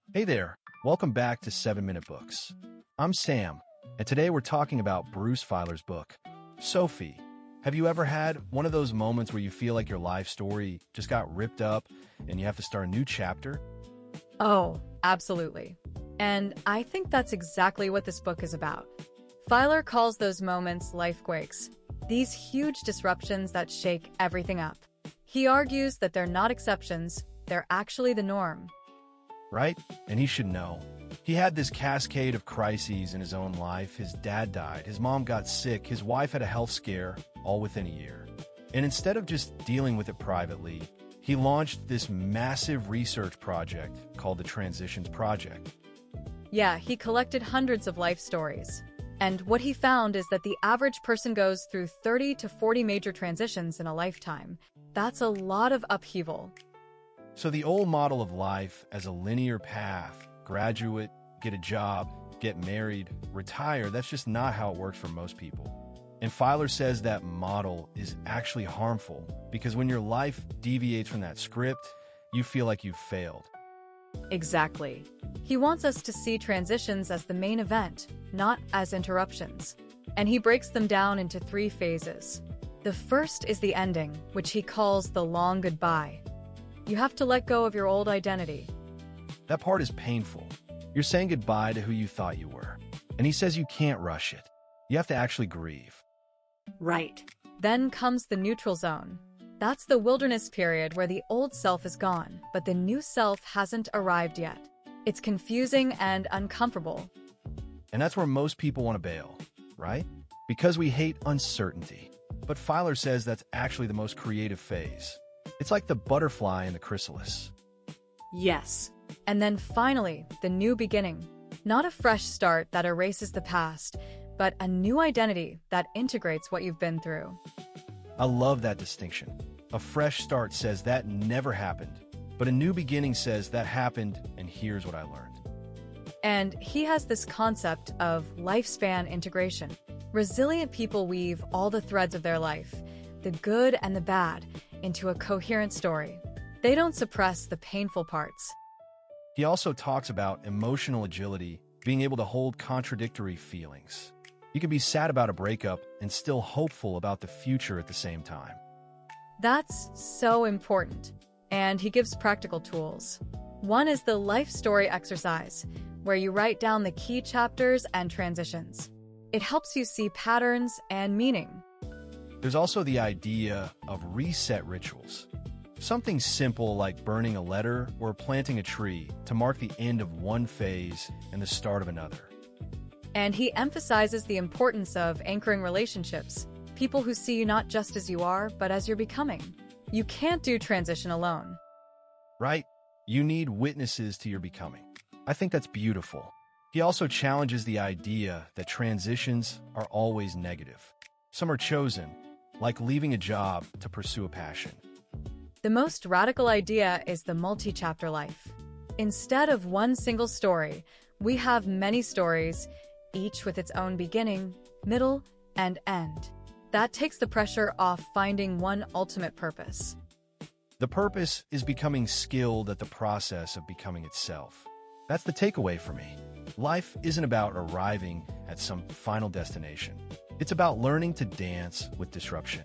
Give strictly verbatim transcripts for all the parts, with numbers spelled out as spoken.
Hey there, welcome back to seven minute Books. I'm Sam, and today we're talking about Bruce Feiler's book, Sophie. Have you ever had one of those moments where you feel like your life story just got ripped up and you have to start a new chapter? Oh, absolutely. And I think that's exactly what this book is about. Feiler calls those moments lifequakes, these huge disruptions that shake everything up. He argues that they're not exceptions, they're actually the norm. Right? And he should know. He had this cascade of crises in his own life. His dad died, his mom got sick, his wife had a health scare, all within a year. And instead of just dealing with it privately, he launched this massive research project called the Transitions Project. Yeah, he collected hundreds of life stories. And what he found is that the average person goes through thirty to forty major transitions in a lifetime. That's a lot of upheaval. So the old model of life as a linear path, graduate, get a job, get married, retire, that's just not how it works for most people. And Feiler says that model is actually harmful because when your life deviates from that script, you feel like you've failed. Exactly. He wants us to see transitions as the main event, not as interruptions. And he breaks them down into three phases. The first is the ending, which he calls the long goodbye. You have to let go of your old identity. That part is painful. You're saying goodbye to who you thought you were. And he says you can't rush it. You have to actually grieve. Right. Then comes the neutral zone. That's the wilderness period where the old self is gone, but the new self hasn't arrived yet. It's confusing and uncomfortable. And that's where most people want to bail, right? Because we hate uncertainty. But Feiler says that's actually the most creative phase. It's like the butterfly in the chrysalis. Yes. And then finally, the new beginning. Not a fresh start that erases the past, but a new identity that integrates what you've been through. I love that distinction. A fresh start says that never happened, but a new beginning says that happened, and here's what I learned. And he has this concept of lifespan integration. Resilient people weave all the threads of their life, the good and the bad, into a coherent story. They don't suppress the painful parts. He also talks about emotional agility, being able to hold contradictory feelings. You can be sad about a breakup and still hopeful about the future at the same time. That's so important. And he gives practical tools. One is the life story exercise, where you write down the key chapters and transitions. It helps you see patterns and meaning. There's also the idea of reset rituals. Something simple like burning a letter or planting a tree to mark the end of one phase and the start of another. And he emphasizes the importance of anchoring relationships, people who see you not just as you are, but as you're becoming. You can't do transition alone. Right? You need witnesses to your becoming. I think that's beautiful. He also challenges the idea that transitions are always negative. Some are chosen, like leaving a job to pursue a passion. The most radical idea is the multi-chapter life. Instead of one single story, we have many stories, each with its own beginning, middle, and end. That takes the pressure off finding one ultimate purpose. The purpose is becoming skilled at the process of becoming itself. That's the takeaway for me. Life isn't about arriving at some final destination. It's about learning to dance with disruption.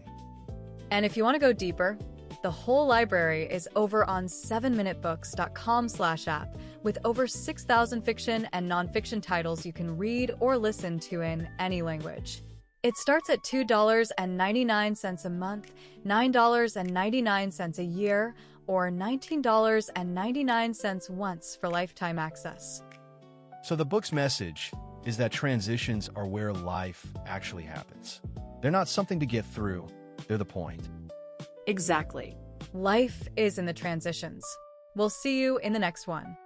And if you want to go deeper, the whole library is over on seven minute books dot com slash app with over six thousand fiction and nonfiction titles you can read or listen to in any language. It starts at two dollars and ninety-nine cents a month, nine dollars and ninety-nine cents a year, or nineteen dollars and ninety-nine cents once for lifetime access. So the book's message is that transitions are where life actually happens. They're not something to get through, they're the point. Exactly. Life is in the transitions. We'll see you in the next one.